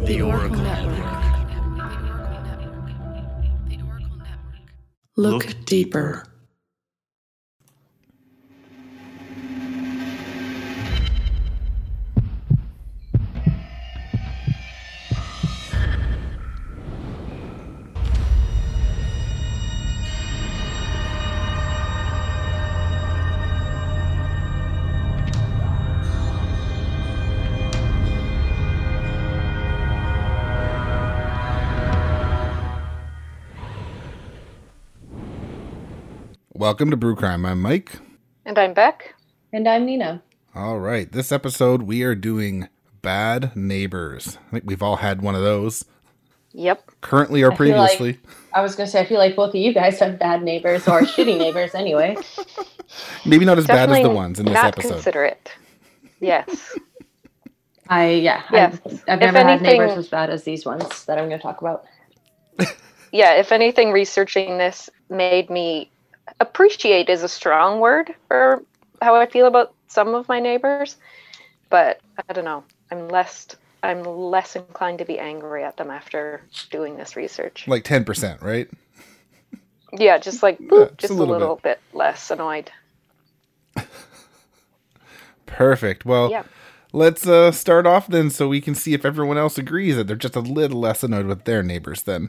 The Oracle Network. Look deeper. Welcome to Brew Crime. I'm Mike. And I'm Beck. And I'm Nina. All right. This episode, we are doing Bad Neighbors. I think we've all had one of those. Yep. Currently or previously. I was going to say, I feel like both of you guys have bad neighbors or shitty neighbors anyway. Maybe not as Definitely bad as the ones in this episode. Not considerate. Yes. I've never had neighbors as bad as these ones that I'm going to talk about. Yeah, if anything, researching this made me appreciate is a strong word for how I feel about some of my neighbors, but I don't know. I'm less inclined to be angry at them after doing this research. Like 10%, right? Yeah, just like just a little bit less annoyed. Perfect. Well, let's start off then so we can see if everyone else agrees that they're just a little less annoyed with their neighbors then.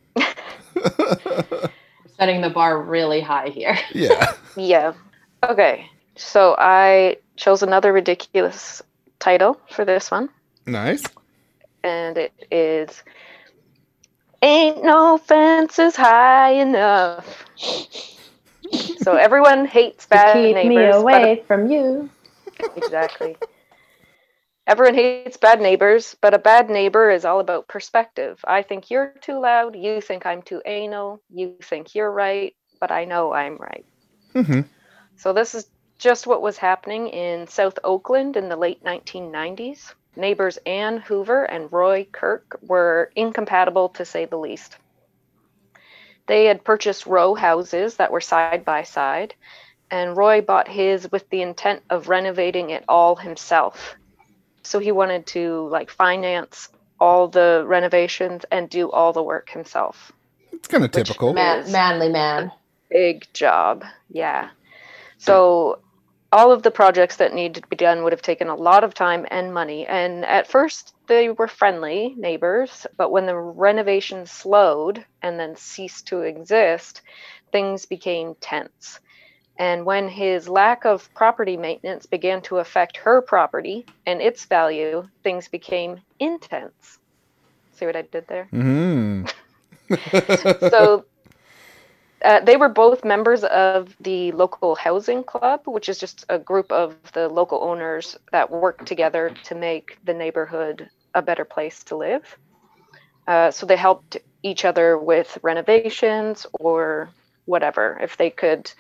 Setting the bar really high here. Yeah. Yeah. Okay. So I chose another ridiculous title for this one. Nice. And it is Ain't No Fences High Enough. So everyone hates bad keep neighbors. Me away from you. Exactly. Everyone hates bad neighbors, but a bad neighbor is all about perspective. I think you're too loud. You think I'm too anal. You think you're right, but I know I'm right. Mm-hmm. So this is just what was happening in South Oakland in the late 1990s. Neighbors Ann Hoover and Roy Kirk were incompatible, to say the least. They had purchased row houses that were side by side, and Roy bought his with the intent of renovating it all himself. So he wanted to finance all the renovations and do all the work himself. It's kind of typical. Manly man. Big job, yeah. So all of the projects that needed to be done would have taken a lot of time and money. And at first they were friendly neighbors, but when the renovations slowed and then ceased to exist, things became tense. And when his lack of property maintenance began to affect her property and its value, things became intense. See what I did there? Mm-hmm. So they were both members of the local housing club, which is just a group of the local owners that work together to make the neighborhood a better place to live. So they helped each other with renovations or whatever. If they could,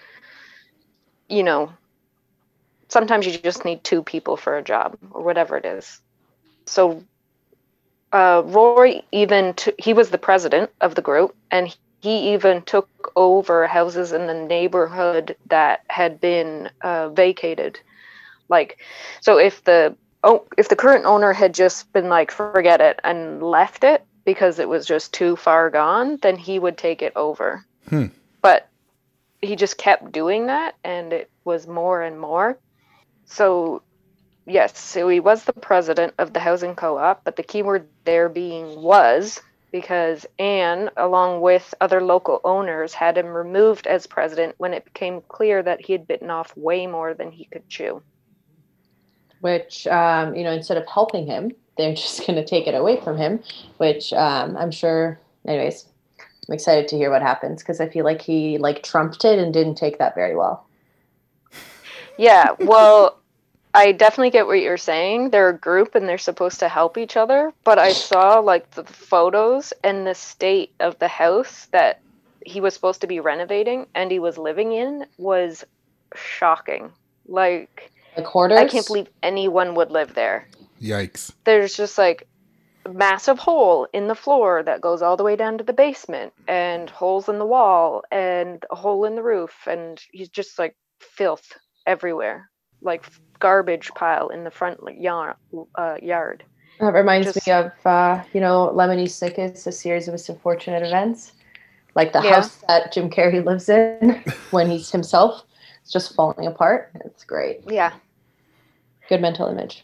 sometimes you just need two people for a job or whatever it is. So Roy he was the president of the group, and he even took over houses in the neighborhood that had been vacated. So if the current owner had just been forget it and left it because it was just too far gone, then he would take it over. But he just kept doing that, and it was more and more. So yes, so he was the president of the housing co-op, but the key word there being was, because Ann, along with other local owners, had him removed as president when it became clear that he had bitten off way more than he could chew. Which, instead of helping him, they're just going to take it away from him, which I'm sure, anyways, I'm excited to hear what happens because I feel like he trumped it and didn't take that very well. Yeah, well, I definitely get what you're saying. They're a group and they're supposed to help each other. But I saw the photos and the state of the house that he was supposed to be renovating and he was living in was shocking. Hoarders? I can't believe anyone would live there. Yikes. There's just a massive hole in the floor that goes all the way down to the basement, and holes in the wall and a hole in the roof, and he's just filth everywhere. Garbage pile in the front yard. That reminds me of, Lemony Snicket's A Series of Unfortunate Events. Like the house that Jim Carrey lives in when he's himself. It's just falling apart. It's great. Yeah. Good mental image.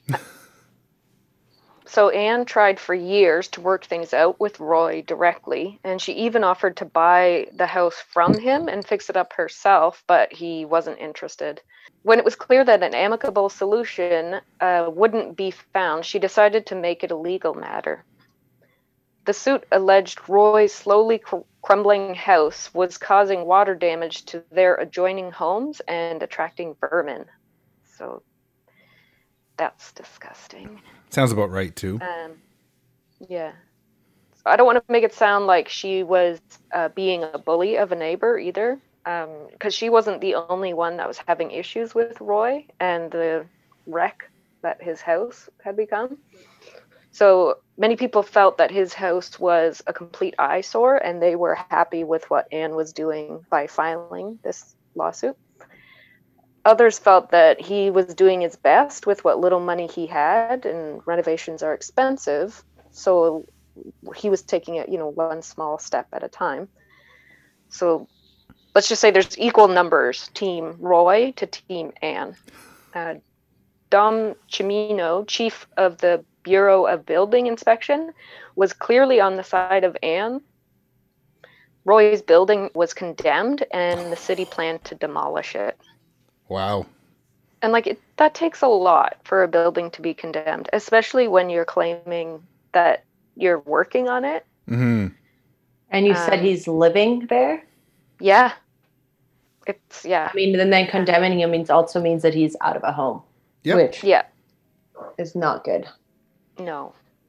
So Anne tried for years to work things out with Roy directly, and she even offered to buy the house from him and fix it up herself, but he wasn't interested. When it was clear that an amicable solution wouldn't be found, she decided to make it a legal matter. The suit alleged Roy's slowly crumbling house was causing water damage to their adjoining homes and attracting vermin. So that's disgusting. Sounds about right, too. Yeah. So I don't want to make it sound like she was being a bully of a neighbor either, because she wasn't the only one that was having issues with Roy and the wreck that his house had become. So many people felt that his house was a complete eyesore, and they were happy with what Anne was doing by filing this lawsuit. Others felt that he was doing his best with what little money he had, and renovations are expensive. So he was taking it, one small step at a time. So let's just say there's equal numbers, Team Roy to Team Anne. Dom Cimino, chief of the Bureau of Building Inspection, was clearly on the side of Anne. Roy's building was condemned, and the city planned to demolish it. Wow. And that takes a lot for a building to be condemned, especially when you're claiming that you're working on it. Mm-hmm. And you said he's living there? Yeah. I mean, and then condemning him means that he's out of a home. Yep. Which is not good. No.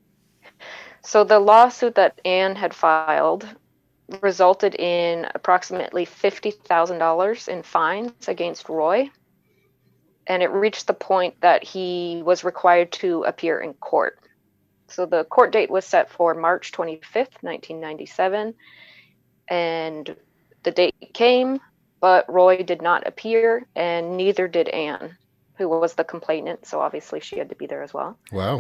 So the lawsuit that Anne had filed resulted in approximately $50,000 in fines against Roy. And it reached the point that he was required to appear in court. So the court date was set for March 25th, 1997. And the date came, but Roy did not appear, and neither did Anne, who was the complainant. So obviously she had to be there as well. Wow.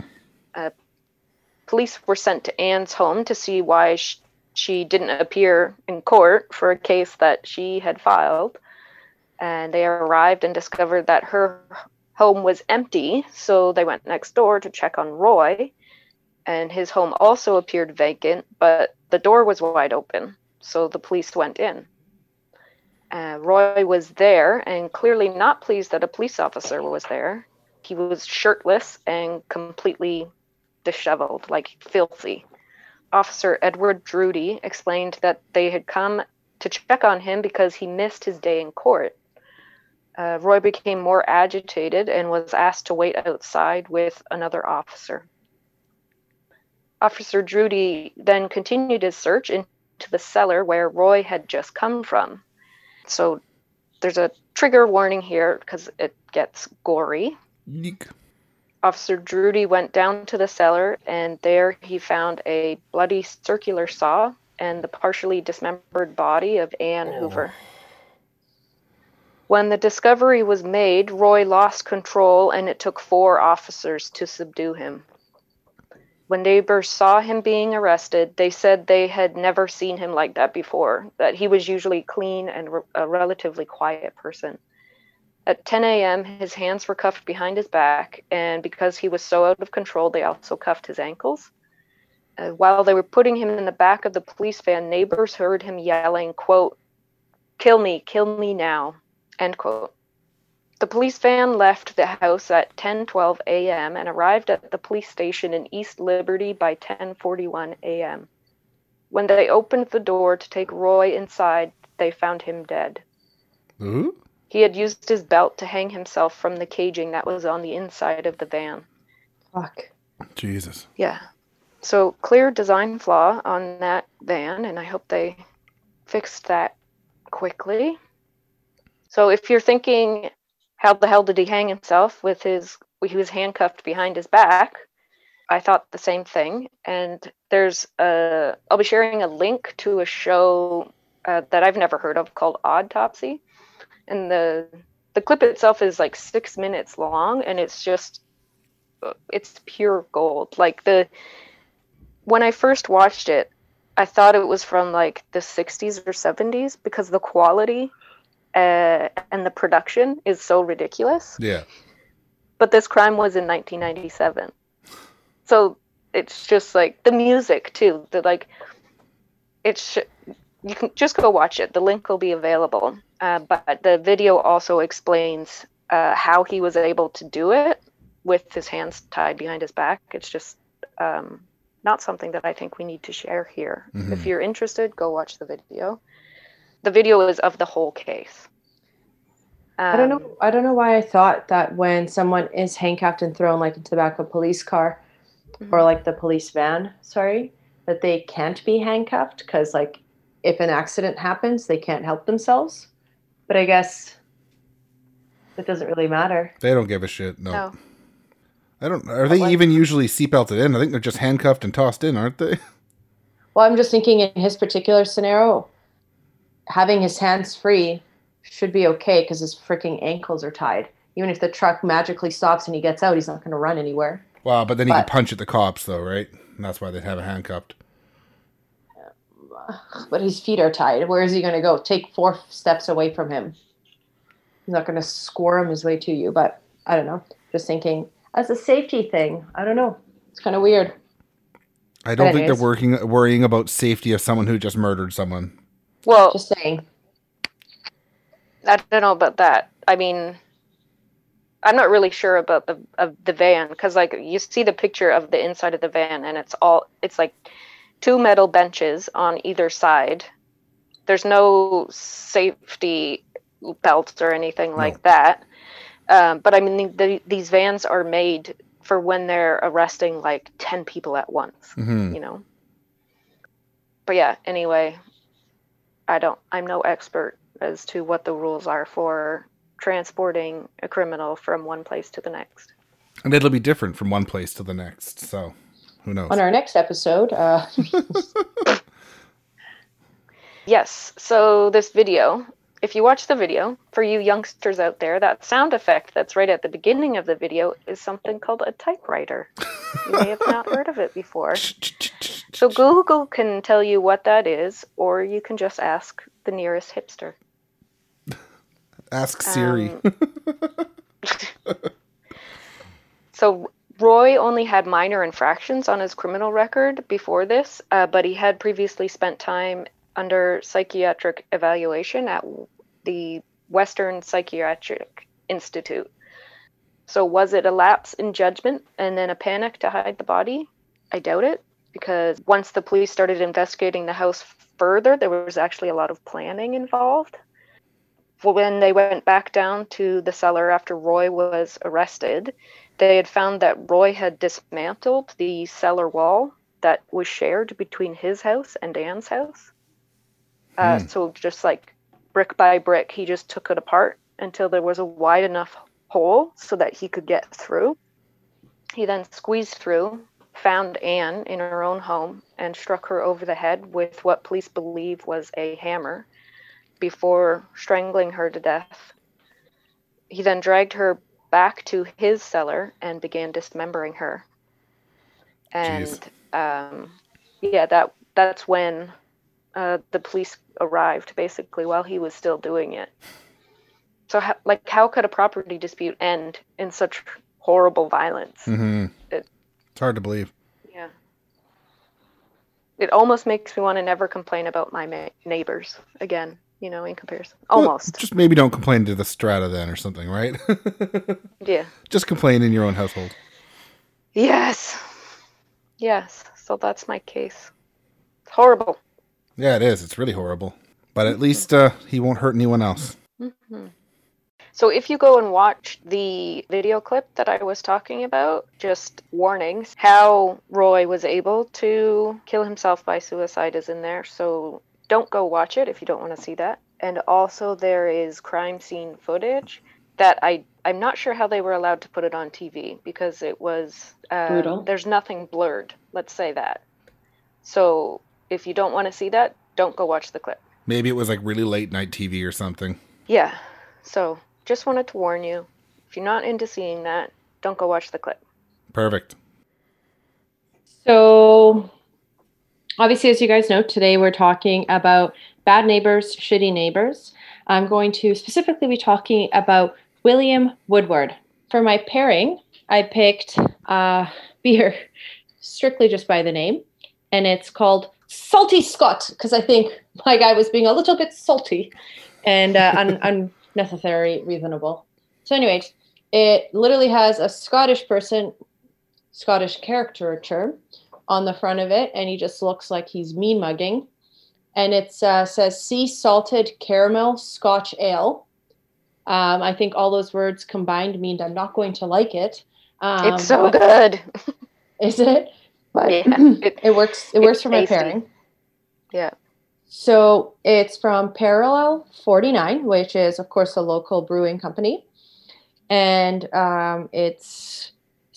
Police were sent to Anne's home to see why she didn't appear in court for a case that she had filed. And they arrived and discovered that her home was empty. So they went next door to check on Roy. And his home also appeared vacant, but the door was wide open. So the police went in. Roy was there and clearly not pleased that a police officer was there. He was shirtless and completely disheveled, like filthy. Officer Edward Drudy explained that they had come to check on him because he missed his day in court. Roy became more agitated and was asked to wait outside with another officer. Officer Drudy then continued his search into the cellar where Roy had just come from. So there's a trigger warning here because it gets gory. Eek. Officer Drudy went down to the cellar, and there he found a bloody circular saw and the partially dismembered body of Anne Hoover. When the discovery was made, Roy lost control, and it took 4 officers to subdue him. When neighbors saw him being arrested, they said they had never seen him like that before, that he was usually clean and a relatively quiet person. At 10 a.m., his hands were cuffed behind his back, and because he was so out of control, they also cuffed his ankles. While they were putting him in the back of the police van, neighbors heard him yelling, quote, kill me now," end quote. The police van left the house at 10:12 a.m. and arrived at the police station in East Liberty by 10:41 a.m. When they opened the door to take Roy inside, they found him dead. Ooh. He had used his belt to hang himself from the caging that was on the inside of the van. Fuck. Jesus. Yeah. So clear design flaw on that van, and I hope they fixed that quickly. So if you're thinking, how the hell did he hang himself he was handcuffed behind his back? I thought the same thing. And I'll be sharing a link to a show that I've never heard of called Autopsy. And the clip itself is like 6 minutes long, and it's just it's pure gold. Like when I first watched it, I thought it was from like the 60s or 70s because the quality and the production is so ridiculous. Yeah. But this crime was in 1997. So it's just like the music too. You can just go watch it. The link will be available. But the video also explains how he was able to do it with his hands tied behind his back. It's just not something that I think we need to share here. Mm-hmm. If you're interested, go watch the video. The video is of the whole case. I don't know why I thought that when someone is handcuffed and thrown like into the back of a police car or like the police van, that they can't be handcuffed because like if an accident happens, they can't help themselves. But I guess it doesn't really matter. They don't give a shit. No. Are they even usually seatbelted in? I think they're just handcuffed and tossed in, aren't they? Well, I'm just thinking in his particular scenario, having his hands free should be okay because his freaking ankles are tied. Even if the truck magically stops and he gets out, he's not going to run anywhere. Wow, but then he can punch at the cops, though, right? And that's why they'd have it handcuffed. But his feet are tied. Where is he going to go? Take 4 steps away from him. He's not going to squirm his way to you. But I don't know. Just thinking, as a safety thing, I don't know. It's kind of weird. I don't think they're worrying about safety of someone who just murdered someone. Well, just saying. I don't know about that. I mean, I'm not really sure about the van because like you see the picture of the inside of the van and it's like 2 metal benches on either side. There's no safety belts or anything like that. But I mean, these vans are made for when they're arresting like 10 people at once, you know? But yeah, anyway, I'm no expert as to what the rules are for transporting a criminal from one place to the next. And it'll be different from one place to the next, so who knows? On our next episode. Yes, so this video, if you watch the video, for you youngsters out there, that sound effect that's right at the beginning of the video is something called a typewriter. You may have not heard of it before. So Google can tell you what that is, or you can just ask the nearest hipster. Ask Siri. So Roy only had minor infractions on his criminal record before this, but he had previously spent time under psychiatric evaluation at the Western Psychiatric Institute. So was it a lapse in judgment and then a panic to hide the body? I doubt it, because once the police started investigating the house further, there was actually a lot of planning involved. When they went back down to the cellar after Roy was arrested, they had found that Roy had dismantled the cellar wall that was shared between his house and Dan's house. So just like brick by brick, he just took it apart until there was a wide enough hole so that he could get through. He then squeezed through, found Anne in her own home, and struck her over the head with what police believe was a hammer before strangling her to death. He then dragged her back to his cellar and began dismembering her. And that's when the police arrived, basically, while he was still doing it. So how could a property dispute end in such horrible violence? Mm-hmm. It's hard to believe. Yeah. It almost makes me want to never complain about my neighbors again. You know, in comparison. Almost. Well, just maybe don't complain to the strata then or something, right? Yeah. Just complain in your own household. Yes. So that's my case. It's horrible. Yeah, it is. It's really horrible. But at least he won't hurt anyone else. Mm-hmm. So if you go and watch the video clip that I was talking about, just warnings, how Roy was able to kill himself by suicide is in there. So don't go watch it if you don't want to see that. And also there is crime scene footage that I'm not sure how they were allowed to put it on TV because it was brutal. There's nothing blurred. Let's say that. So if you don't want to see that, don't go watch the clip. Maybe it was like really late night TV or something. Yeah. So just wanted to warn you. If you're not into seeing that, don't go watch the clip. Perfect. So, obviously, as you guys know, today we're talking about bad neighbors, shitty neighbors. I'm going to specifically be talking about William Woodward. For my pairing, I picked beer strictly just by the name, and it's called Salty Scott, because I think my guy was being a little bit salty and unnecessary reasonable. So anyways, it literally has a Scottish caricature on the front of it, and he just looks like he's mean mugging. And it says sea salted caramel Scotch ale. I think all those words combined mean I'm not going to like it. It's so good. Is it? But yeah, it works. It works for tasty. My pairing. Yeah. So it's from Parallel 49, which is, of course, a local brewing company. And it's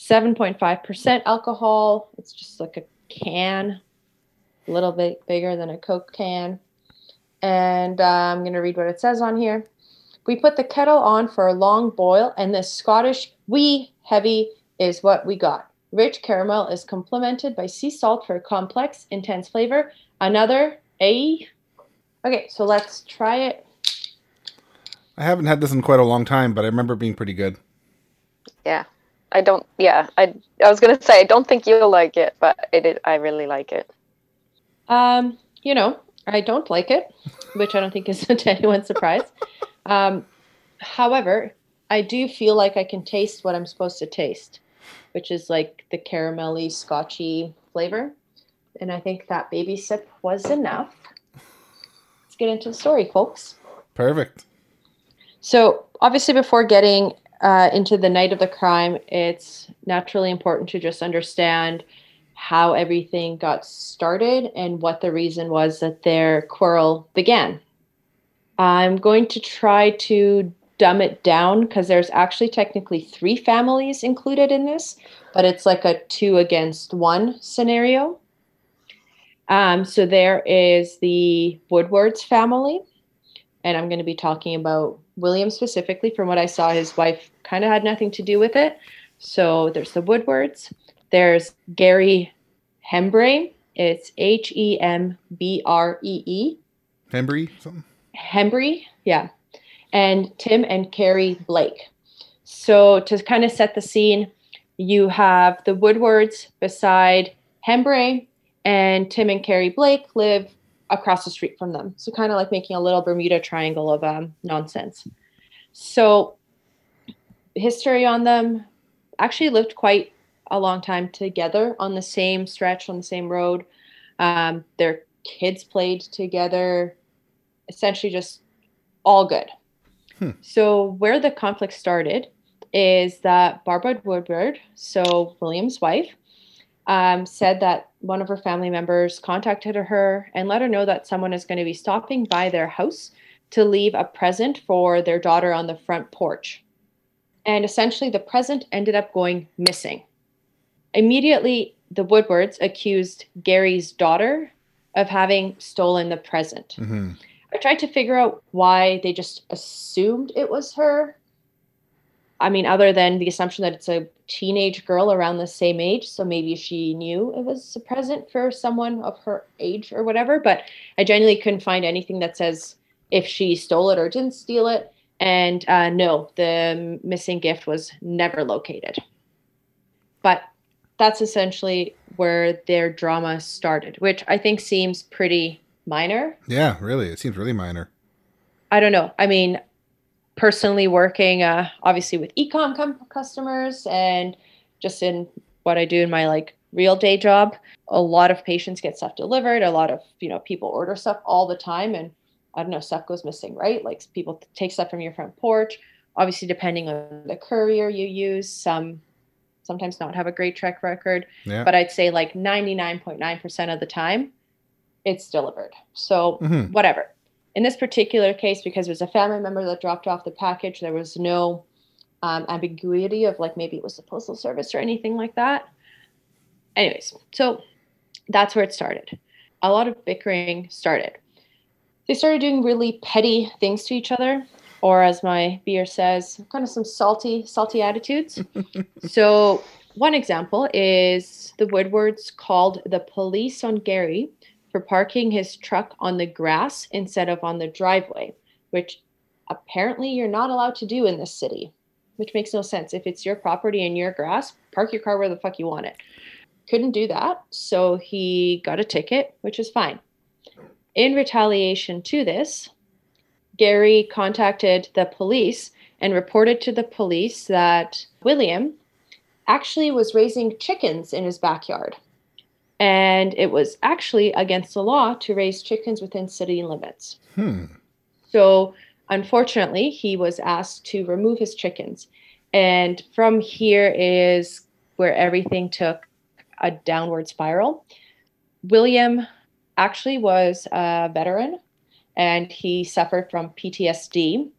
7.5% alcohol. It's just like a can, a little bit bigger than a Coke can. And I'm going to read what it says on here. We put the kettle on for a long boil, and this Scottish wee heavy is what we got. Rich caramel is complemented by sea salt for a complex, intense flavor. Okay, so let's try it. I haven't had this in quite a long time, but I remember it being pretty good. Yeah. I was going to say, I don't think you'll like it, but I really like it. I don't like it, which I don't think is to anyone's surprise. However, I do feel like I can taste what I'm supposed to taste, which is like the caramelly, scotchy flavor. And I think that baby sip was enough. Let's get into the story, folks. Perfect. So obviously before getting into the night of the crime, it's naturally important to just understand how everything got started and what the reason was that their quarrel began. I'm going to try to dumb it down because there's actually technically 3 families included in this, but it's like a 2 against 1 scenario. So there is the Woodwards family, and I'm going to be talking about William specifically. From what I saw, his wife kind of had nothing to do with it. So there's the Woodwards. There's Gary Hembree. It's Hembree. Hembree? Something? Hembree, yeah. And Tim and Carrie Blake. So to kind of set the scene, you have the Woodwards beside Hembree, and Tim and Carrie Blake live across the street from them. So kind of like making a little Bermuda Triangle of nonsense. So history on them, actually lived quite a long time together on the same stretch, on the same road. Their kids played together, essentially just all good. So where the conflict started is that Barbara Woodward, so William's wife, said that one of her family members contacted her and let her know that someone is going to be stopping by their house to leave a present for their daughter on the front porch. And essentially the present ended up going missing. Immediately, the Woodwards accused Gary's daughter of having stolen the present. Mm-hmm. I tried to figure out why they just assumed it was her. I mean, other than the assumption that it's a teenage girl around the same age, so maybe she knew it was a present for someone of her age or whatever, but I genuinely couldn't find anything that says if she stole it or didn't steal it. And no, the missing gift was never located. But that's essentially where their drama started, which I think seems pretty minor. Yeah, really. It seems really minor. I don't know. I mean, personally working obviously with e-com customers and just in what I do in my real day job, a lot of patients get stuff delivered. A lot of, people order stuff all the time, and I don't know, stuff goes missing, right? Like people take stuff from your front porch. Obviously, depending on the courier you use, sometimes not have a great track record, but I'd say 99.9% of the time it's delivered. So whatever. In this particular case, because it was a family member that dropped off the package, there was no ambiguity of maybe it was the postal service or anything like that. Anyways, so that's where it started. A lot of bickering started. They started doing really petty things to each other, or as my beer says, kind of some salty attitudes. So one example is the Woodwards called the police on Gary for parking his truck on the grass instead of on the driveway, which apparently you're not allowed to do in this city, which makes no sense. If it's your property and your grass, park your car where the fuck you want it. Couldn't do that, so he got a ticket, which is fine. In retaliation to this, Gary contacted the police and reported to the police that William actually was raising chickens in his backyard. And it was actually against the law to raise chickens within city limits. So unfortunately, he was asked to remove his chickens. And from here is where everything took a downward spiral. William actually was a veteran and he suffered from PTSD.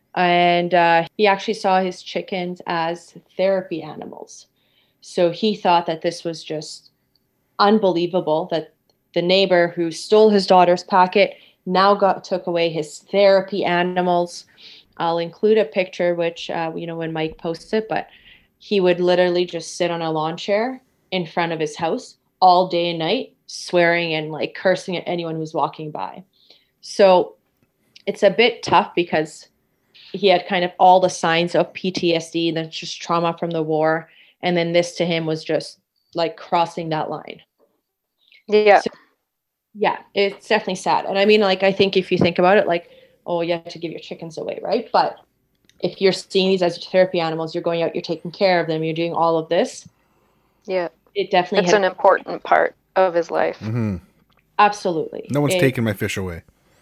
And he actually saw his chickens as therapy animals. So he thought that this was just unbelievable that the neighbor who stole his daughter's packet now took away his therapy animals. I'll include a picture, which, when Mike posts it, but he would literally just sit on a lawn chair in front of his house all day and night, swearing and like cursing at anyone who's walking by. So it's a bit tough because he had kind of all the signs of PTSD, that's just trauma from the war. And then this to him was just like crossing that line. Yeah. So, yeah, it's definitely sad. And I mean, like, I think if you think about it, like, oh, you have to give your chickens away, right? But if you're seeing these as therapy animals, you're going out, you're taking care of them, you're doing all of this. Yeah. It definitely It's an important part of his life. Mm-hmm. Absolutely. No one's taking my fish away.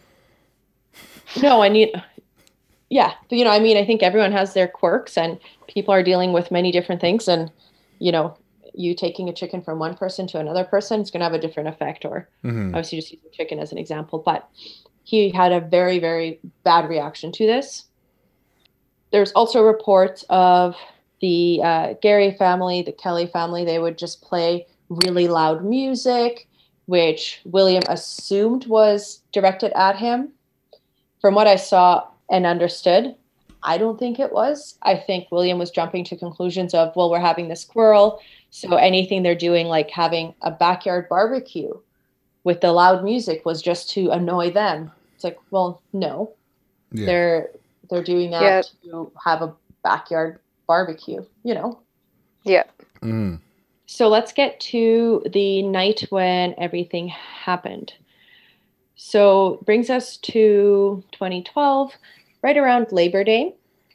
No, yeah. But, I think everyone has their quirks and people are dealing with many different things. And, you taking a chicken from one person to another person is going to have a different effect, or obviously just using chicken as an example. But he had a very, very bad reaction to this. There's also reports of the Gary family, the Kelly family. They would just play really loud music, which William assumed was directed at him. From what I saw and understood, I don't think it was. I think William was jumping to conclusions of, well, we're having this quarrel, so anything they're doing, like having a backyard barbecue with the loud music, was just to annoy them. It's like, well, no. Yeah. They're doing that to have a backyard barbecue, Yeah. Mm. So let's get to the night when everything happened. So brings us to 2012, right around Labor Day.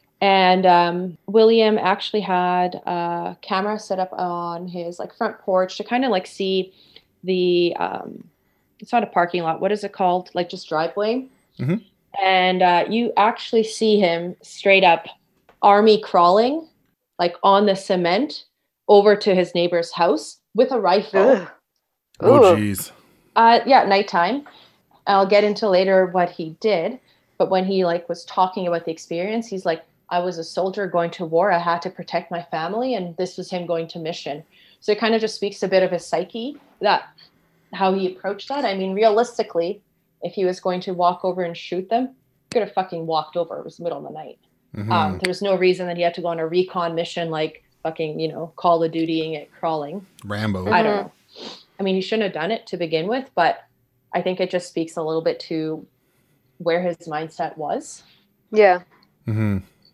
And William actually had a camera set up on his front porch to kind of see the, it's not a parking lot. What is it called? Just driveway. Mm-hmm. And you actually see him straight up army crawling, on the cement over to his neighbor's house with a rifle. Ugh. Oh, geez. Yeah, nighttime. I'll get into later what he did. But when he was talking about the experience, he's like, I was a soldier going to war. I had to protect my family. And this was him going to mission. So it kind of just speaks a bit of his psyche, that how he approached that. I mean, realistically, if he was going to walk over and shoot them, he could have fucking walked over. It was the middle of the night. Mm-hmm. There was no reason that he had to go on a recon mission, Call of Dutying it, crawling. Rambo. I don't know. I mean, he shouldn't have done it to begin with, but I think it just speaks a little bit to where his mindset was. Yeah. Mm-hmm.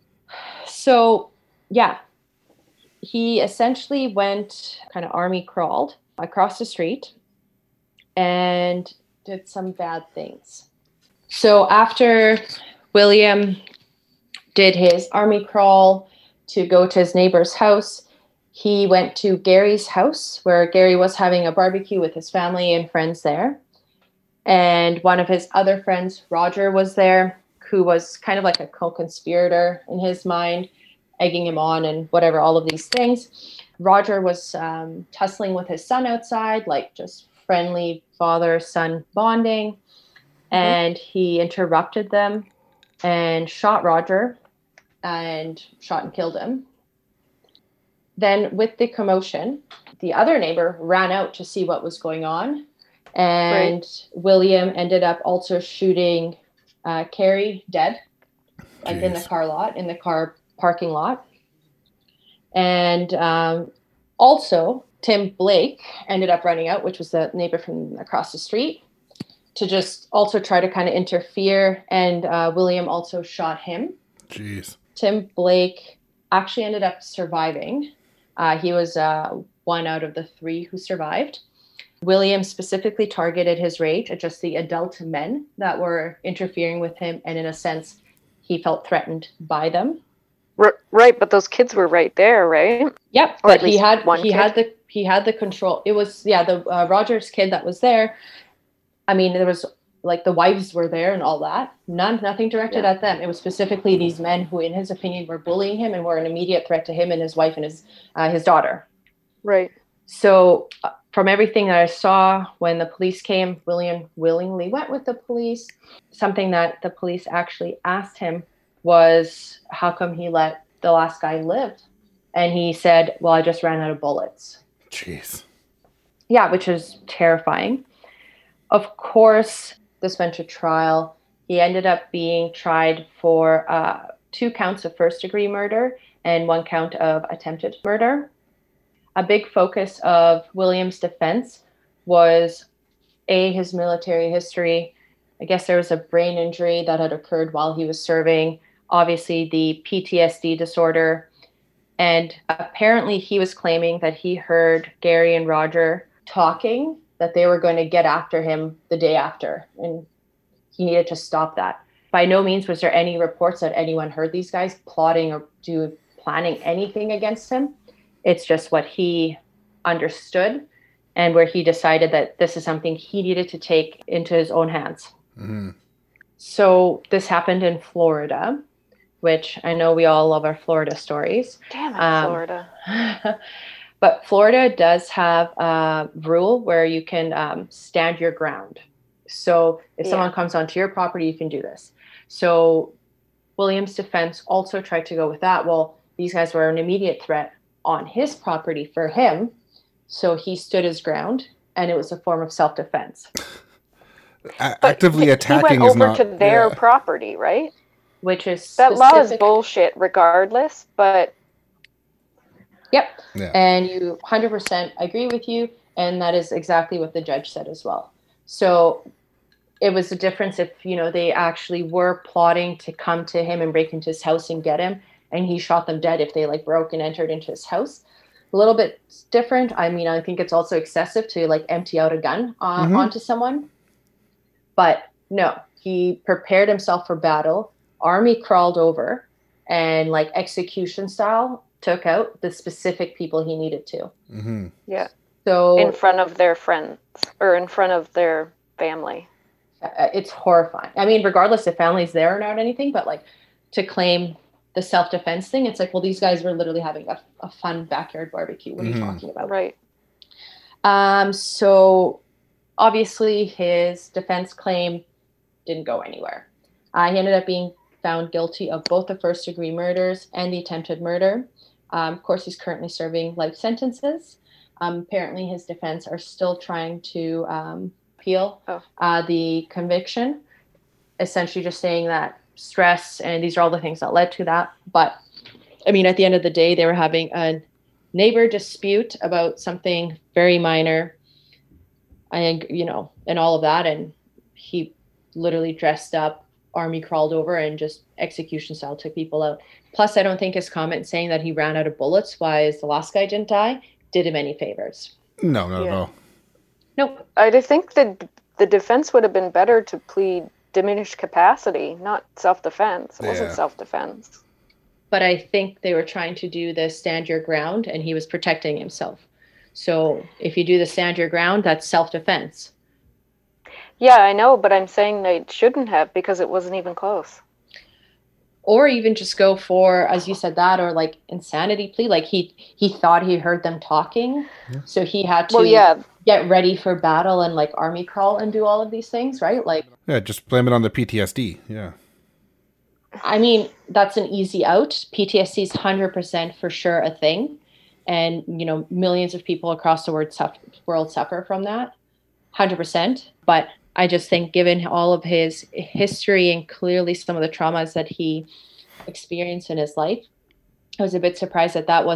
So, yeah, he essentially went kind of army crawled across the street and did some bad things. So after William did his army crawl to go to his neighbor's house, he went to Gary's house where Gary was having a barbecue with his family and friends there. And one of his other friends, Roger, was there, who was kind of like a co-conspirator in his mind, egging him on and whatever, all of these things. Roger was tussling with his son outside, just friendly father-son bonding. Mm-hmm. And he interrupted them and shot Roger and shot and killed him. Then with the commotion, the other neighbor ran out to see what was going on. And William ended up also shooting Carrie dead, in the car parking lot. And Also, Tim Blake ended up running out, which was the neighbor from across the street, to just also try to kind of interfere. And William also shot him. Jeez. Tim Blake actually ended up surviving. He was one out of the 3 who survived. William specifically targeted his rage at just the adult men that were interfering with him. And in a sense, he felt threatened by them. Right, but those kids were right there, right? Yep, or but he had the control. It was the Rogers kid that was there. I mean, there was like the wives were there and all that. Nothing directed at them. It was specifically these men who, in his opinion, were bullying him and were an immediate threat to him and his wife and his daughter. Right. So from everything that I saw when the police came, William willingly went with the police. Something that the police actually asked him was, how come he let the last guy live? And he said, well, I just ran out of bullets. Jeez. Yeah, which is terrifying. Of course, this went to trial. He ended up being tried for 2 counts of first-degree murder and 1 count of attempted murder. A big focus of William's defense was, his military history. I guess there was a brain injury that had occurred while he was serving. Obviously, the PTSD disorder. And apparently he was claiming that he heard Gary and Roger talking, that they were going to get after him the day after. And he needed to stop that. By no means was there any reports that anyone heard these guys plotting or planning anything against him. It's just what he understood and where he decided that this is something he needed to take into his own hands. Mm-hmm. So this happened in Florida, which I know we all love our Florida stories. Damn it, Florida. But Florida does have a rule where you can stand your ground. So if someone comes onto your property, you can do this. So William's defense also tried to go with that. Well, these guys were an immediate threat on his property for him. So he stood his ground, and it was a form of self-defense. Actively attacking he is went not... over to their property, right? Which is that law is bullshit regardless, but... Yep. Yeah. And you 100% agree with you. And that is exactly what the judge said as well. So it was a difference if, they actually were plotting to come to him and break into his house and get him. And he shot them dead if they broke and entered into his house. A little bit different. I mean, I think it's also excessive to empty out a gun onto someone. But no, he prepared himself for battle. Army crawled over and execution style took out the specific people he needed to. Mm-hmm. Yeah. So in front of their friends or in front of their family. It's horrifying. I mean, regardless if family's there or not, anything, but to claim the self-defense thing, it's well, these guys were literally having a fun backyard barbecue. What are you talking about? Right. So obviously his defense claim didn't go anywhere. He ended up being found guilty of both the first-degree murders and the attempted murder. Of course, he's currently serving life sentences. Apparently, his defense are still trying to appeal the conviction, essentially just saying that stress and these are all the things that led to that. But, I mean, at the end of the day, they were having a neighbor dispute about something very minor and, and all of that. And he literally dressed up, army crawled over and just execution style took people out. Plus, I don't think his comment saying that he ran out of bullets while the last guy didn't die did him any favors. No, not at all. Nope. I think that the defense would have been better to plead diminished capacity, not self-defense. It wasn't self-defense. But I think they were trying to do the stand your ground, and he was protecting himself. So if you do the stand your ground, that's self-defense. Yeah, I know, but I'm saying they shouldn't have because it wasn't even close. Or even just go for, as you said that, or insanity plea. He thought he heard them talking, so he had to get ready for battle and army crawl and do all of these things, right? Just blame it on the PTSD. Yeah. I mean, that's an easy out. PTSD is 100% for sure a thing, and millions of people across the world suffer from that, 100%. But I just think given all of his history and clearly some of the traumas that he experienced in his life, I was a bit surprised that wasn't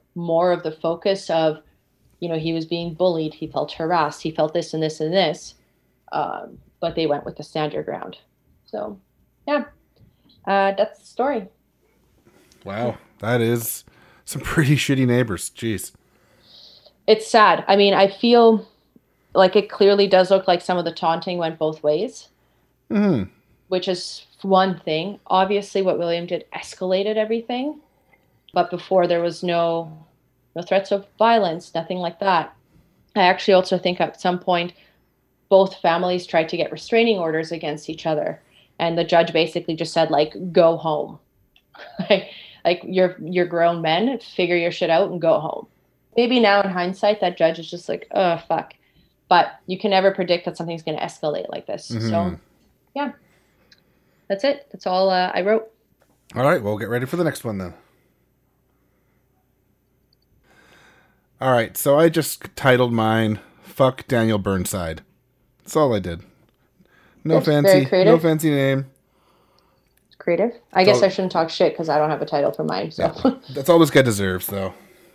more of the focus of, he was being bullied, he felt harassed, he felt this and this and this, but they went with the stand your ground. So, yeah, that's the story. Wow, that is some pretty shitty neighbors. Jeez. It's sad. I mean, I feel like it clearly does look like some of the taunting went both ways, which is one thing. Obviously, what William did escalated everything, but before there was no threats of violence, nothing like that. I actually also think at some point, both families tried to get restraining orders against each other, and the judge basically just said, like, go home. like you're grown men, figure your shit out and go home. Maybe now in hindsight, that judge is just like, oh, fuck. But you can never predict that something's going to escalate like this. So, yeah. That's it. That's all I wrote. All right. Well, get ready for the next one then. All right. So I just titled mine, Fuck Daniel Burnside. That's all I did. No fancy name. Creative. I guess I shouldn't talk shit because I don't have a title for mine. So yeah, that's all this guy deserves, though.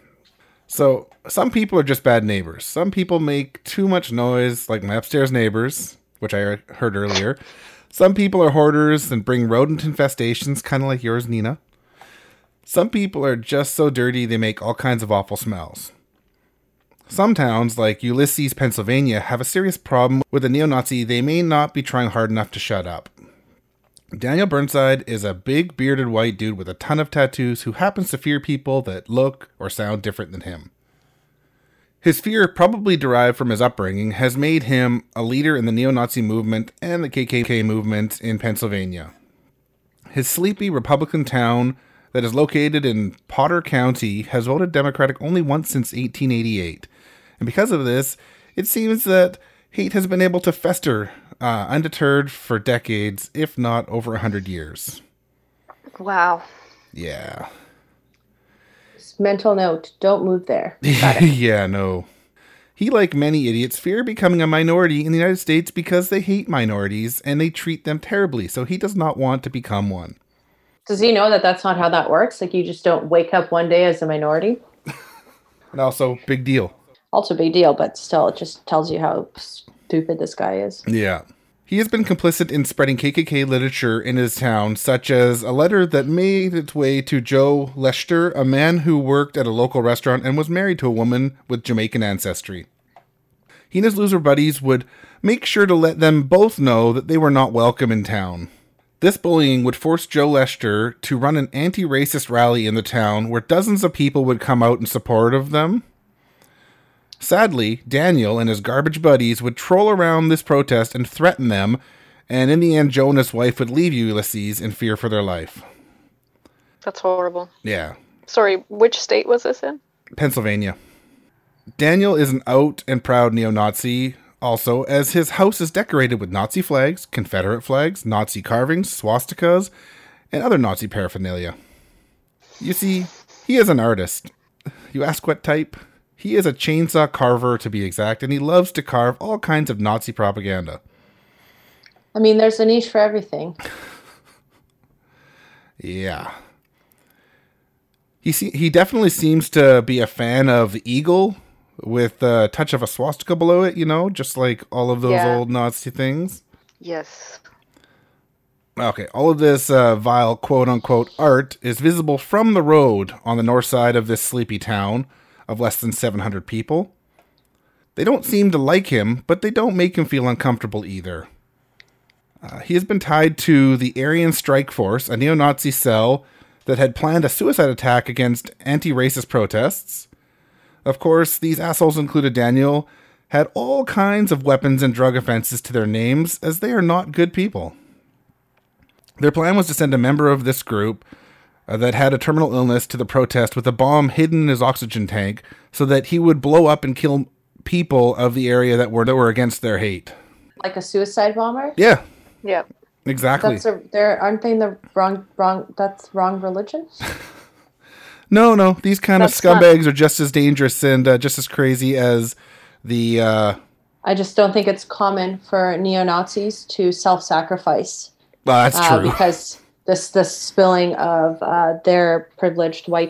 So some people are just bad neighbors. Some people make too much noise, like my upstairs neighbors, which I heard earlier. Some people are hoarders and bring rodent infestations, kind of like yours, Nina. Some people are just so dirty they make all kinds of awful smells. Some towns, like Ulysses, Pennsylvania, have a serious problem with a neo-Nazi they may not be trying hard enough to shut up. Daniel Burnside is a big bearded white dude with a ton of tattoos who happens to fear people that look or sound different than him. His fear, probably derived from his upbringing, has made him a leader in the neo-Nazi movement and the KKK movement in Pennsylvania. His sleepy Republican town that is located in Potter County has voted Democratic only once since 1888. And because of this, it seems that hate has been able to fester undeterred for decades, if not over 100 years. Wow. Yeah. Mental note, don't move there. Yeah, no. He, like many idiots, fear becoming a minority in the United States because they hate minorities and they treat them terribly, so he does not want to become one. Does he know that that's not how that works? Like, you just don't wake up one day as a minority? And also, big deal. Also big deal, but still, it just tells you how stupid this guy is. Yeah. He has been complicit in spreading KKK literature in his town, such as a letter that made its way to Joe Lester, a man who worked at a local restaurant and was married to a woman with Jamaican ancestry. He and his loser buddies would make sure to let them both know that they were not welcome in town. This bullying would force Joe Lester to run an anti-racist rally in the town where dozens of people would come out in support of them. Sadly, Daniel and his garbage buddies would troll around this protest and threaten them, and in the end, Joe and his wife would leave Ulysses in fear for their life. That's horrible. Yeah. Sorry, which state was this in? Pennsylvania. Daniel is an out and proud neo-Nazi, also, as his house is decorated with Nazi flags, Confederate flags, Nazi carvings, swastikas, and other Nazi paraphernalia. You see, he is an artist. You ask what type? He is a chainsaw carver, to be exact, and he loves to carve all kinds of Nazi propaganda. I mean, there's a niche for everything. Yeah. He definitely seems to be a fan of the eagle with a touch of a swastika below it, just like all of those old Nazi things. Yes. Okay, all of this vile quote-unquote art is visible from the road on the north side of this sleepy town of less than 700 people. They don't seem to like him, but they don't make him feel uncomfortable either. He has been tied to the Aryan Strike Force, a neo-Nazi cell that had planned a suicide attack against anti-racist protests. Of course, these assholes included Daniel, had all kinds of weapons and drug offenses to their names, as they are not good people. Their plan was to send a member of this group that had a terminal illness to the protest with a bomb hidden in his oxygen tank so that he would blow up and kill people of the area that were against their hate. Like a suicide bomber? Yeah. Yeah. Exactly. Aren't they in the that's wrong religion? No. These kind of scumbags are just as dangerous and just as crazy as the... I just don't think it's common for neo-Nazis to self-sacrifice. Well, that's true. Because the spilling of their privileged white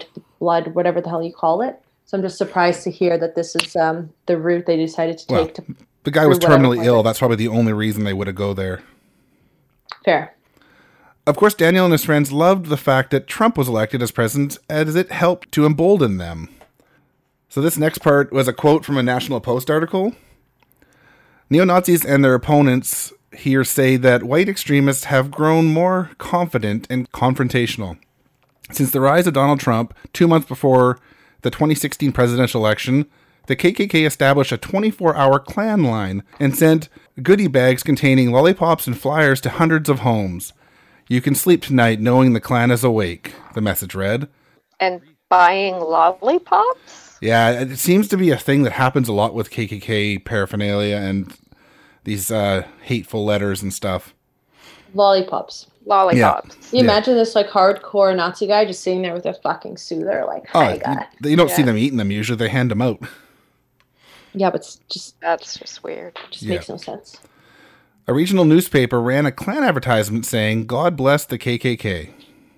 blood, whatever the hell you call it. So I'm just surprised to hear that this is the route they decided to take. The guy was terminally ill. That's probably the only reason they would have go there. Fair. Of course, Daniel and his friends loved the fact that Trump was elected as president, as it helped to embolden them. So this next part was a quote from a National Post article. Neo-Nazis and their opponents here say that white extremists have grown more confident and confrontational. Since the rise of Donald Trump, 2 months before the 2016 presidential election, the KKK established a 24-hour Klan line and sent goodie bags containing lollipops and flyers to hundreds of homes. You can sleep tonight knowing the Klan is awake, the message read. And buying lollipops? Yeah, it seems to be a thing that happens a lot with KKK paraphernalia and these hateful letters and stuff. Lollipops. Lollipops. Can you imagine this like hardcore Nazi guy just sitting there with a fucking soother like, hi guy. You don't see them eating them usually, they hand them out. Yeah, but it's just... That's just weird. Just makes no sense. A regional newspaper ran a Klan advertisement saying, God bless the KKK.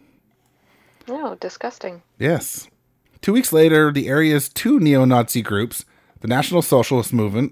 Oh, disgusting. Yes. 2 weeks later, the area's two neo-Nazi groups, the National Socialist Movement,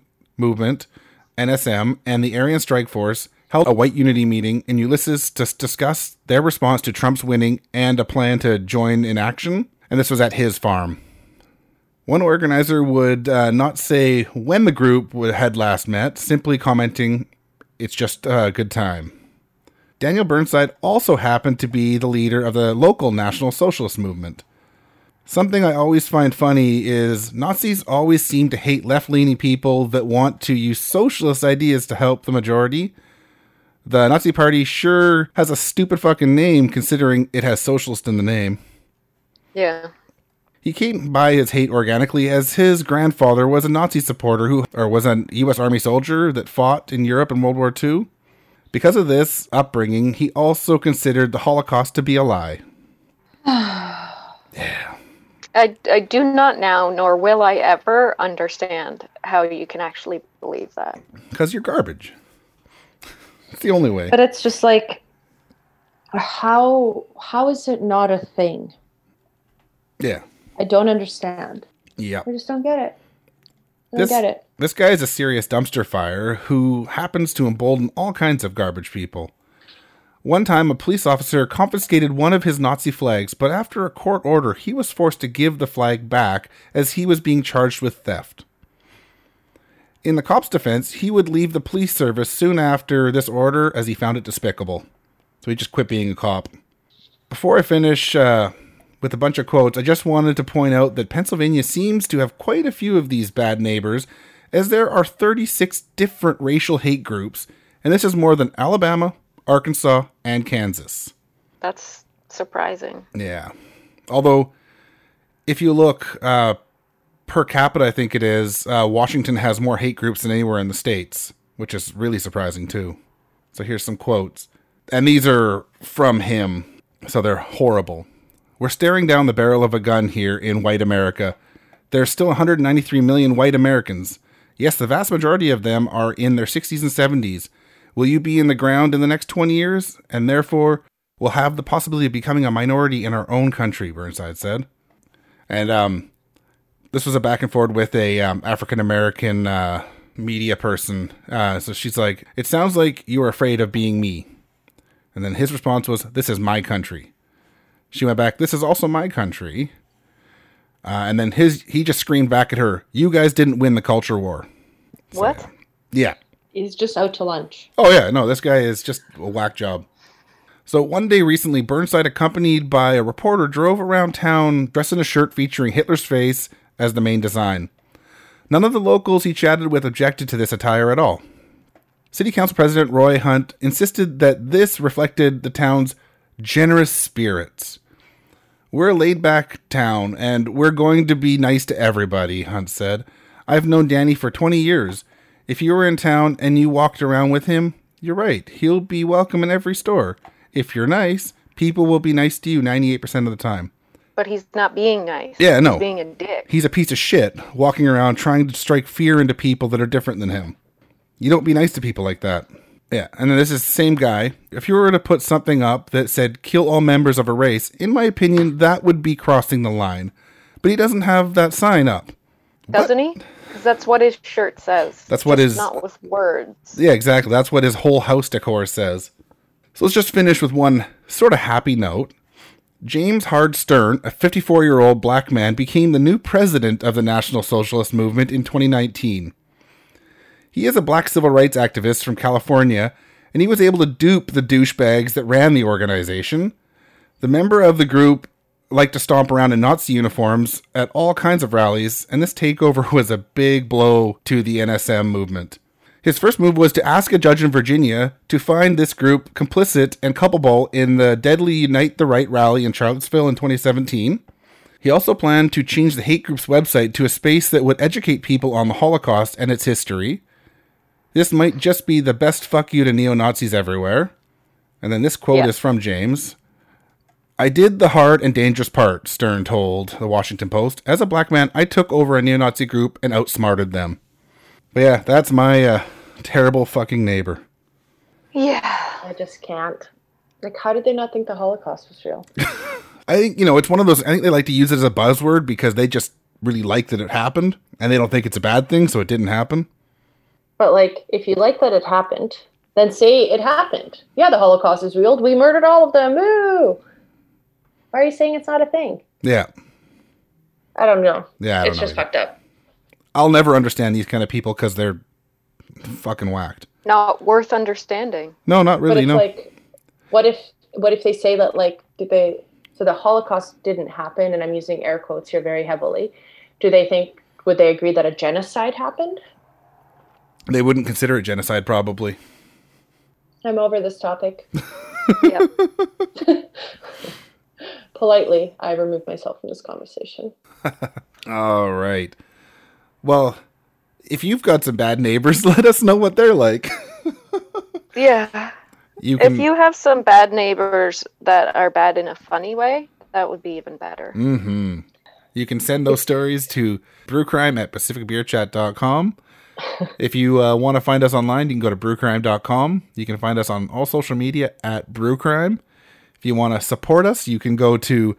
NSM, and the Aryan Strike Force, held a white unity meeting in Ulysses to discuss their response to Trump's winning and a plan to join in action. And this was at his farm. One organizer would not say when the group had last met, simply commenting, it's just a good time. Daniel Burnside also happened to be the leader of the local National Socialist Movement. Something I always find funny is Nazis always seem to hate left-leaning people that want to use socialist ideas to help the majority. The Nazi Party sure has a stupid fucking name considering it has socialist in the name. Yeah. He came by his hate organically as his grandfather was a Nazi supporter was a U.S. Army soldier that fought in Europe in World War II. Because of this upbringing, he also considered the Holocaust to be a lie. Yeah. I do not now, nor will I ever understand how you can actually believe that. Because you're garbage. It's the only way. But it's just like, how is it not a thing? Yeah. I don't understand. Yeah. I just don't get it. I don't get it. This guy is a serious dumpster fire who happens to embolden all kinds of garbage people. One time, a police officer confiscated one of his Nazi flags, but after a court order, he was forced to give the flag back as he was being charged with theft. In the cop's defense, he would leave the police service soon after this order as he found it despicable. So he just quit being a cop. Before I finish with a bunch of quotes, I just wanted to point out that Pennsylvania seems to have quite a few of these bad neighbors, as there are 36 different racial hate groups, and this is more than Alabama, Arkansas, and Kansas. That's surprising. Yeah. Although, if you look per capita, I think it is, Washington has more hate groups than anywhere in the States, which is really surprising too. So here's some quotes. And these are from him, so they're horrible. We're staring down the barrel of a gun here in white America. There's still 193 million white Americans. Yes, the vast majority of them are in their 60s and 70s. Will you be in the ground in the next 20 years? And therefore, will have the possibility of becoming a minority in our own country, Burnside said. And this was a back and forth with a African-American media person. So she's like, it sounds like you are afraid of being me. And then his response was, this is my country. She went back, this is also my country. And then he just screamed back at her, you guys didn't win the culture war. So, What? Yeah. He's just out to lunch. Oh, yeah. No, this guy is just a whack job. So one day recently, Burnside, accompanied by a reporter, drove around town dressed in a shirt featuring Hitler's face as the main design. None of the locals he chatted with objected to this attire at all. City Council President Roy Hunt insisted that this reflected the town's generous spirits. We're a laid-back town, and we're going to be nice to everybody, Hunt said. I've known Danny for 20 years. If you were in town and you walked around with him, you're right. He'll be welcome in every store. If you're nice, people will be nice to you 98% of the time. But he's not being nice. Yeah, no. He's being a dick. He's a piece of shit, walking around trying to strike fear into people that are different than him. You don't be nice to people like that. Yeah, and then this is the same guy. If you were to put something up that said, kill all members of a race, in my opinion, that would be crossing the line. but he doesn't have that sign up. Doesn't he? Because that's what his shirt says. That's what his... Not with words. Yeah, exactly. That's what his whole house decor says. So let's just finish with one sort of happy note. James Hard Stern, a 54-year-old black man, became the new president of the National Socialist Movement in 2019. He is a black civil rights activist from California, and he was able to dupe the douchebags that ran the organization. The member of the group liked to stomp around in Nazi uniforms at all kinds of rallies, and this takeover was a big blow to the NSM movement. His first move was to ask a judge in Virginia to find this group complicit and culpable in the deadly Unite the Right rally in Charlottesville in 2017. He also planned to change the hate group's website to a space that would educate people on the Holocaust and its history. This might just be the best fuck you to neo-Nazis everywhere. And then this quote is from James. I did the hard and dangerous part, Stern told the Washington Post. As a black man, I took over a neo-Nazi group and outsmarted them. But yeah, that's my terrible fucking neighbor. Yeah. I just can't. Like, how did they not think the Holocaust was real? I think, it's one of those, I think they like to use it as a buzzword because they just really like that it happened, and they don't think it's a bad thing, so it didn't happen. But, like, if you like that it happened, then say it happened. Yeah, the Holocaust is real. We murdered all of them. Woo! Why are you saying it's not a thing? Yeah. I don't know. Yeah, it's just fucked up. I'll never understand these kind of people because they're fucking whacked. Not worth understanding. No, not really, but it's like, what if they say that, like, so the Holocaust didn't happen, and I'm using air quotes here very heavily. Would they agree that a genocide happened? They wouldn't consider it genocide, probably. I'm over this topic. Yep. Politely, I remove myself from this conversation. All right. Well, if you've got some bad neighbors, let us know what they're like. Yeah. If you have some bad neighbors that are bad in a funny way, that would be even better. Mm-hmm. You can send those stories to brewcrime@pacificbeerchat.com. If you want to find us online, you can go to brewcrime.com. You can find us on all social media at brewcrime. If you want to support us, you can go to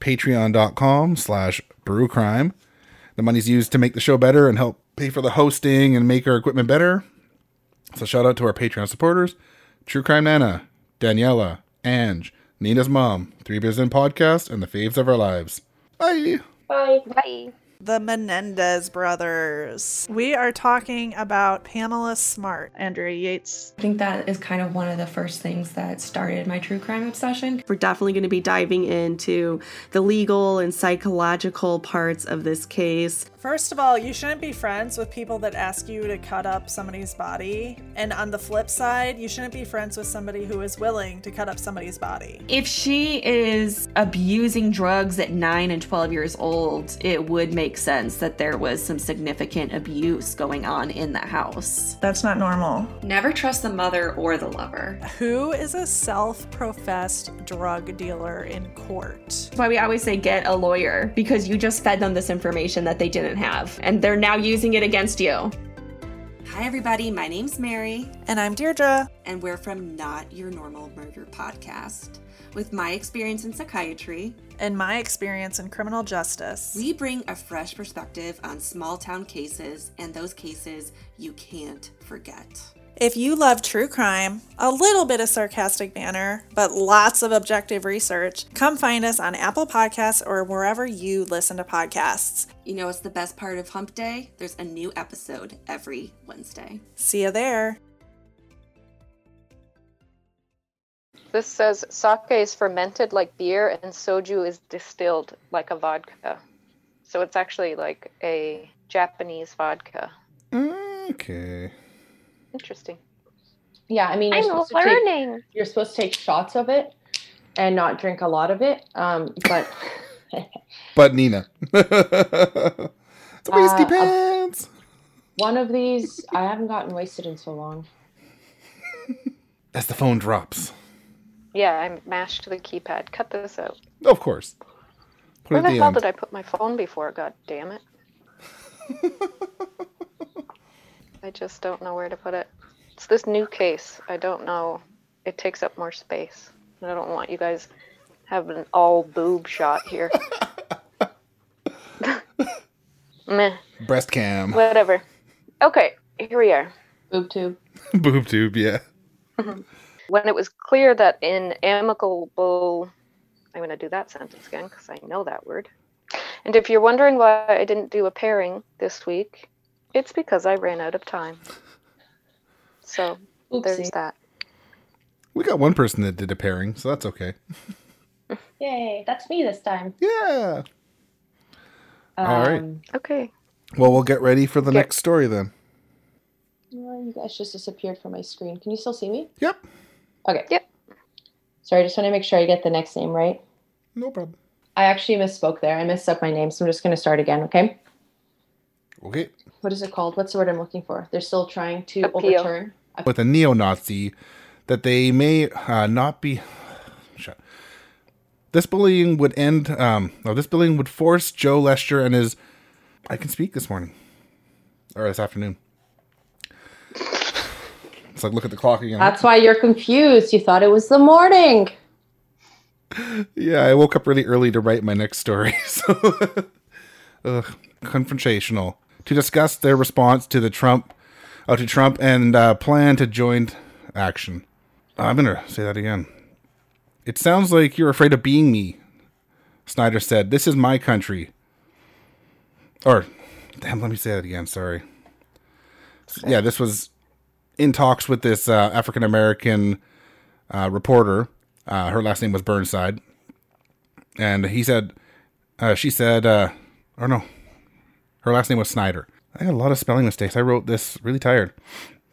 patreon.com/brewcrime. The money's used to make the show better and help pay for the hosting and make our equipment better. So shout out to our Patreon supporters: True Crime Nana, Daniela, Ange, Nina's mom, 3 Beers In Podcast, and the faves of our lives. Bye. Bye. Bye. The Menendez brothers. We are talking about Pamela Smart, Andrea Yates. I think that is kind of one of the first things that started my true crime obsession. We're definitely going to be diving into the legal and psychological parts of this case. First of all, you shouldn't be friends with people that ask you to cut up somebody's body. And on the flip side, you shouldn't be friends with somebody who is willing to cut up somebody's body. If she is abusing drugs at 9 and 12 years old, it would make sense that there was some significant abuse going on in the house. That's not normal. Never trust the mother or the lover. Who is a self-professed drug dealer in court? That's why we always say get a lawyer, because you just fed them this information that they didn't have, and they're now using it against you. Hi everybody, my name's Mary. And I'm Deirdre. And we're from Not Your Normal Murder Podcast. With my experience in psychiatry and my experience in criminal justice, we bring a fresh perspective on small town cases and those cases you can't forget. If you love true crime, a little bit of sarcastic banter, but lots of objective research, come find us on Apple Podcasts or wherever you listen to podcasts. You know what's the best part of Hump Day? There's a new episode every Wednesday. See you there. This says sake is fermented like beer and soju is distilled like a vodka. So it's actually like a Japanese vodka. Okay. Interesting. Yeah, I mean, you're supposed to take shots of it and not drink a lot of it. But Nina. It's wasty pants. One of these, I haven't gotten wasted in so long. As the phone drops. Yeah, I mashed the keypad. Cut this out. Of course. Where the hell did I put my phone before? God damn it. I just don't know where to put it. It's this new case. I don't know. It takes up more space. I don't want you guys having an all boob shot here. Meh, Breast cam. whatever. Okay, here we are. Boob tube. Boob tube, yeah. When it was clear that in amicable, I'm going to do that sentence again because I know that word. And if you're wondering why I didn't do a pairing this week, it's because I ran out of time. So there's Oopsie. that. We got one person that did a pairing, so that's okay. Yay, that's me this time. Yeah. All right. Okay. Well, we'll get ready for the next story then. Oh, you guys just disappeared from my screen. Can you still see me? Yep. Okay. Yep. Sorry, I just want to make sure I get the next name right. No problem. I actually misspoke there. I messed up my name, so I'm just going to start again, okay? Okay. What is it called? What's the word I'm looking for? They're still trying to Appeal. overturn. With a neo-Nazi, that they may not be... Shut. This bullying would end... this bullying would force Joe Lester and his... I can speak this morning. Or this afternoon. It's like, look at the clock again. That's why you're confused. You thought it was the morning. Yeah, I woke up really early to write my next story. So, confrontational. To discuss their response to Trump and plan to joint action. I'm going to say that again. It sounds like you're afraid of being me, Snyder said. This is my country. Or, damn, let me say that again. Sorry. Yeah, this was in talks with this African-American reporter. Her last name was Burnside. And she said, her last name was Snyder. I got a lot of spelling mistakes. I wrote this really tired.